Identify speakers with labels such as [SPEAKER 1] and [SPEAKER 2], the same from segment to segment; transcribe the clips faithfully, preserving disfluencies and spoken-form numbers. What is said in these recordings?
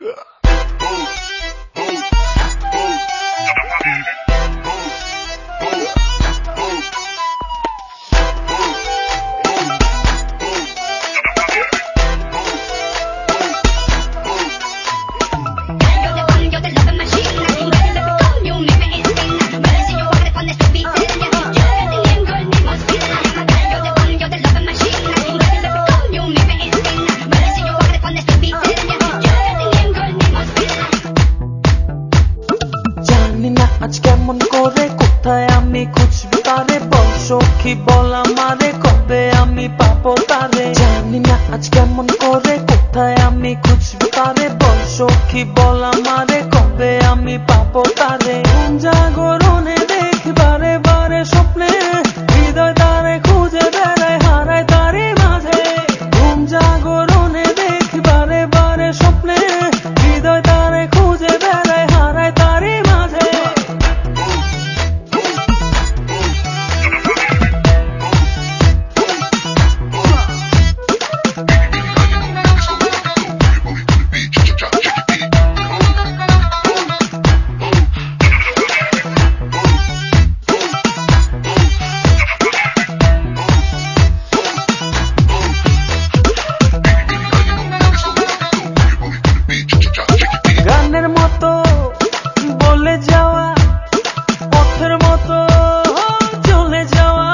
[SPEAKER 1] আজ কেমন করে কোথায় আমি খুঁজবো তারে, বল সখী বল আমারে কবে আমি পাবো তারে। জানি না আজ কেমন করে কোথায় আমি খুঁজবো তারে, বল সখী বল আমারে কবে আমি পাবো তারে। ঘুম জাগরণে দেখি বারে বারে স্বপ্নে, হৃদয় তারে খুঁজে বেড়ায় হারায় তারই মাঝে। ঘুম জাগরণে দেখি বারে বারে স্বপ্নে, হৃদয় তারে খুঁজে বেড়ায় হারায় তারই মাঝে। গানের মতো বলে যাওয়া, পথের মতো চলে যাওয়া।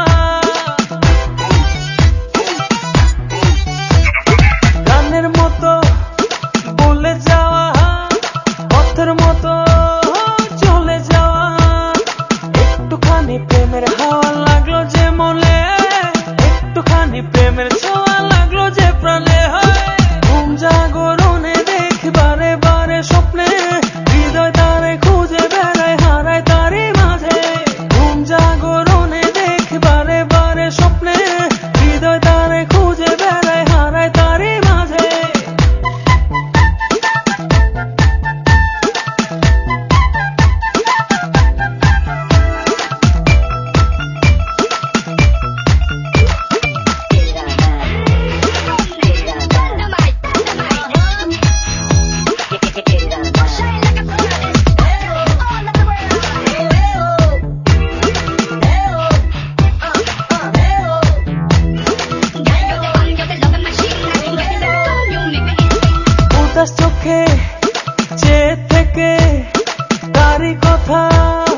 [SPEAKER 1] গানের মতো বলে যাওয়া, পথের মতো চলে যাওয়া। একটুখানি প্রেমের হাওয়া লাগলো যে মনে, একটুখানি প্রেমের ছোঁয়া লাগলো যে প্রাণে। ঘুম জাগরণে দেখি বারে বারে স্বপ্নে, হৃদয় তারে খুঁজে বেড়ায় হারায় তারই মাঝে। ঘুম জাগরণে দেখি বারে বারে স্বপ্নে, হৃদয় তারে খুঁজে বেড়ায় হারায় তারই মাঝে। উদাস চোখে চেয়ে থেকে তারই কথা